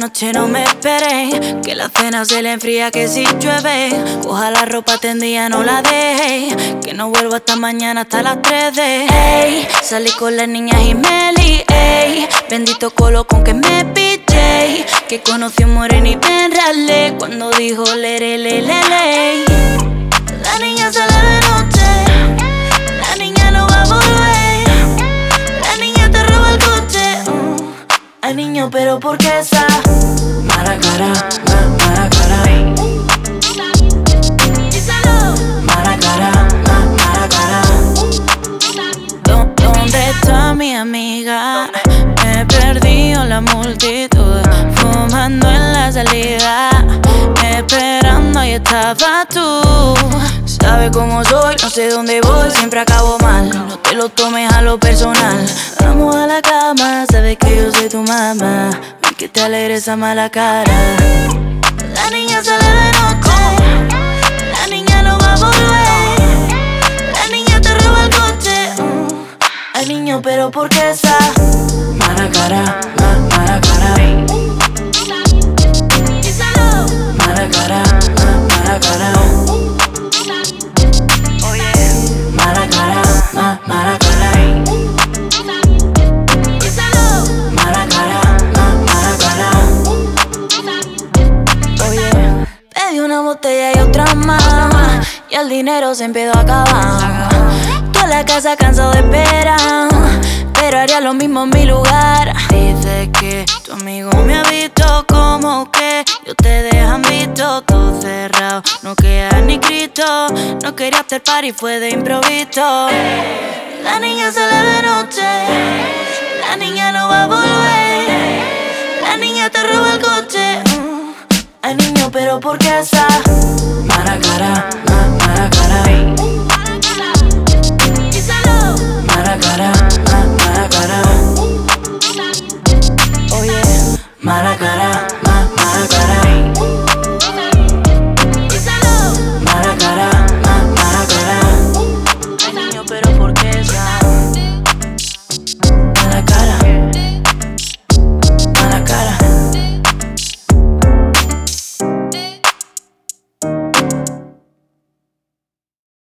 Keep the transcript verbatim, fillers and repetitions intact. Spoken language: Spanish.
noche no me esperé, que la cena se le enfría que si llueve. Coja la ropa tendida, no la deje, que no vuelvo hasta mañana hasta las tres de. Ey, salí con las niñas y me lié, bendito colo con que me piché, que conocí un moreno y me enralé cuando dijo lere le le le. La niña sale de noche, la niña no va a volver, la niña te roba el coche. uh. Ay niño, pero ¿por qué esa mala cara, ma, mala cara? Mala cara, ma, mala cara. ¿Dónde está mi amiga? Me he perdido en la multitud, fumando en la salida, esperando y estaba tú. Sabes cómo soy, no sé dónde voy, siempre acabo mal. No te lo tomes a lo personal. Vamos a la cama, sabes que yo soy tu mamá, y que te alegre esa mala cara. La niña sale de noche, la niña no va a volver, la niña te roba el coche. uh. Ay niño, pero ¿por qué esa mala cara, ma, mala cara? Mala cara, ma, mala cara. Mala cara, ma, mala cara. Mala cara, ma, mala cara. Oye, pedí una botella y otra más, y el dinero se empezó a acabar. Toda la casa cansado de esperar, pero haría lo mismo en mi lugar. Dice que tu amigo me ha visto como que yo te dejan visto, todo cerrado, no queda ni Cristo. No quería hacer party, fue de improviso. La niña sale de noche, la niña no va a volver, la niña te roba el coche. uh. Ay niño, pero ¿por qué esa mala cara, ma, mala cara?